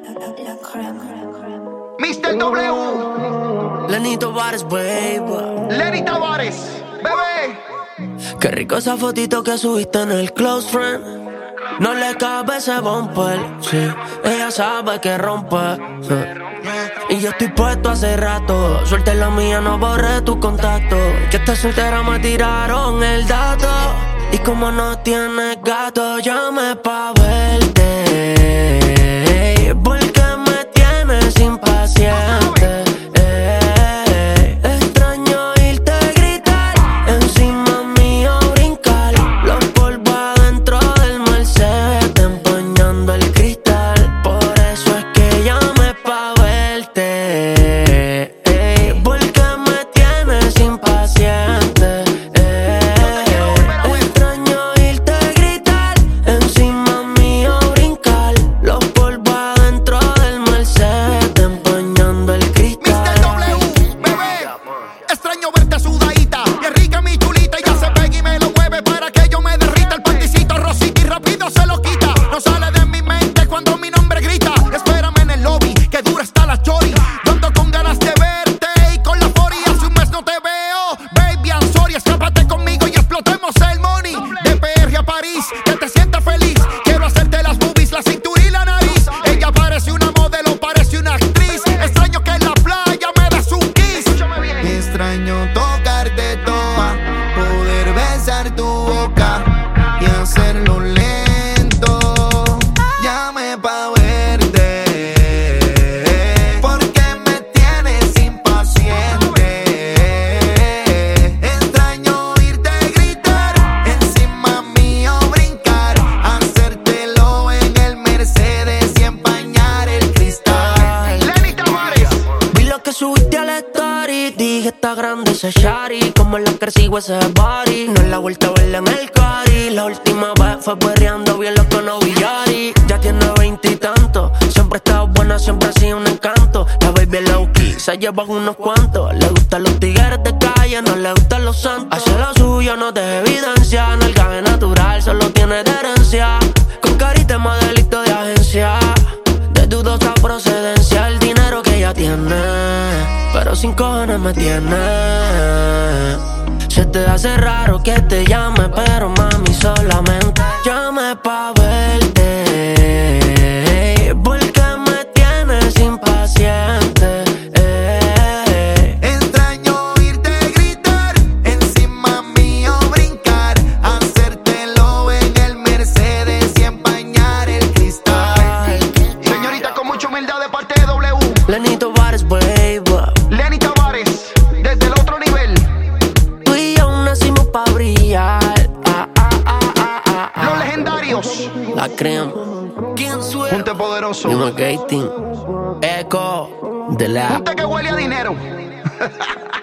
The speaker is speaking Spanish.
Mr. W. Lenny Tavares, baby. Lenny Tavares, bebé. Qué rico esa fotito que subiste en el close friend. No le cabe ese bumper, sí. Ella sabe que rompe, sí. Y yo estoy puesto hace rato. Suelta la mía, no borré tu contacto. Que esta soltera me tiraron el dato. Y como no tienes gato, llame pa' verte. Porque me tienes impaciente. Extraño oírte gritar, encima mío brincar. Los polvos adentro del Mercedes, empañando el cristal. Por eso es que llamé pa' verte. Porque me tienes impaciente. Extraño oírte gritar, encima mío brincar. Los polvos adentro del Mercedes, empañando el cristal. Mr. W, bebé. Extraño verte sudadita. Bien rica mi chulita. Y ya se pega y me lo mueve para que yo me derrita. El panticito rosita y rápido se lo quita. No sale de mi mente cuando mi nombre grita. Espérame en el lobby, que dura está la chori. Yo ando con ganas de verte y con la fori. Hace un mes no te veo. Baby, I'm sorry. Escápate conmigo y explotemos el money. De PR a París, que te sientas feliz. Quiero hacerte las boobies, la cintura y la nariz. Ella parece una modelo, parece una actriz. Extraño que en la playa me des un kiss. Extraño tocarte toda, poder besar tu boca y hacerlo lento. Llame pa' verte, porque me tienes impaciente. Extraño oírte gritar, encima mío brincar, hacértelo en el Mercedes y empañar el cristal. Lenny Tavares. Vi lo que subiste al story, dije está grande ese shari. Como la que sigo ese body, no es la vuelta a verla en el cari. La última vez fue perreando bien loco no Yari. Ya tiene 20 y tanto, siempre está buena, siempre ha sido un encanto. La baby low key, se lleva unos cuantos. Le gustan los tigres de calle, no le gustan los santos. Hace lo suyo, no te evidencia. No el cabe natural, solo tiene de herencia. Con carita más delito de agencia, de dudosa procedencia. El dinero que ella tiene, pero sin cojones me tiene. Se te hace raro que te llame, pero mami solamente llame pa' verte. Porque me tienes impaciente. Extraño oírte gritar, encima mío brincar, hacértelo en el Mercedes y empañar el cristal. Señorita con mucha humildad de parte de W. Lenny Tavares, baby. Lenny Tavares, desde el otro nivel. Tú y yo nacimos pa' brillar. Los legendarios. La crema. ¿Quién suena? Junte poderoso. Dime Gating. Echo de la Junte que huele a dinero.